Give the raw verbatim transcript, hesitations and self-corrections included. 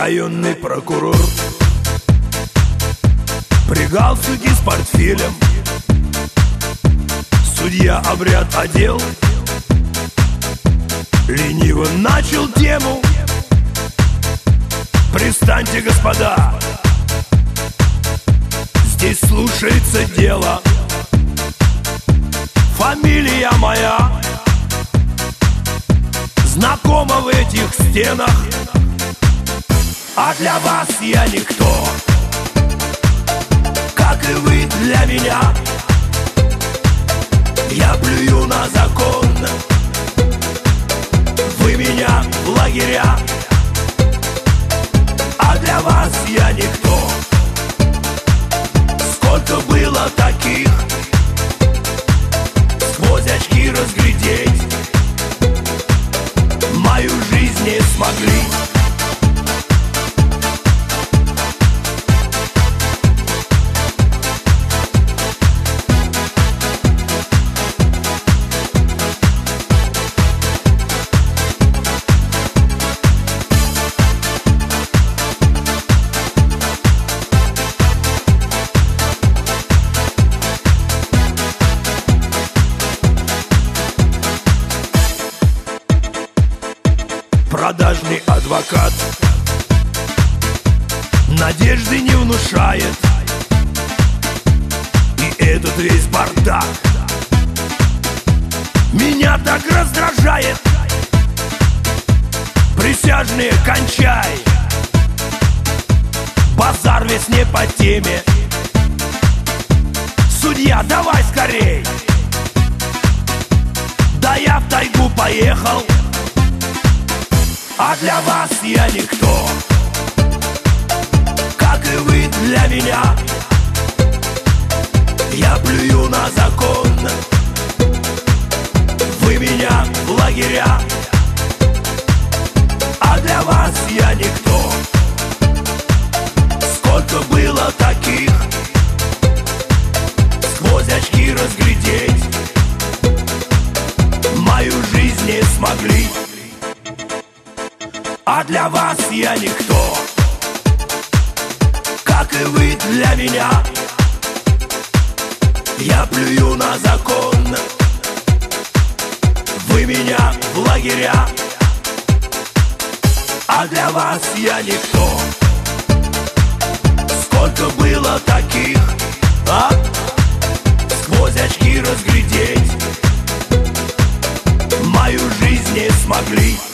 Районный прокурор при галстуке с портфелем. Судья обряд одел, лениво начал тему. Пристаньте, господа, здесь слушается дело. Фамилия моя знакома в этих стенах, а для вас я никто, как и вы для меня. Я плюю на закон, вы меня в лагеря, а для вас я никто. Сколько было таких, сквозь очки разглядеть мою жизнь не смогли. Продажный адвокат надежды не внушает, и этот весь бардак меня так раздражает. Присяжные, кончай, базар весь не по теме. Судья, давай скорей, да я в тайгу поехал, а для вас я никто, как и вы для меня. Я плюю на закон, вы меня в лагеря, а для вас я никто. Сколько было таких, сквозь очки разглядеть мою жизнь не смогли, а для вас я никто, как и вы для меня. Я плюю на закон, вы меня в лагеря, а для вас я никто. Сколько было таких, а? Сквозь очки разглядеть мою жизнь не смогли.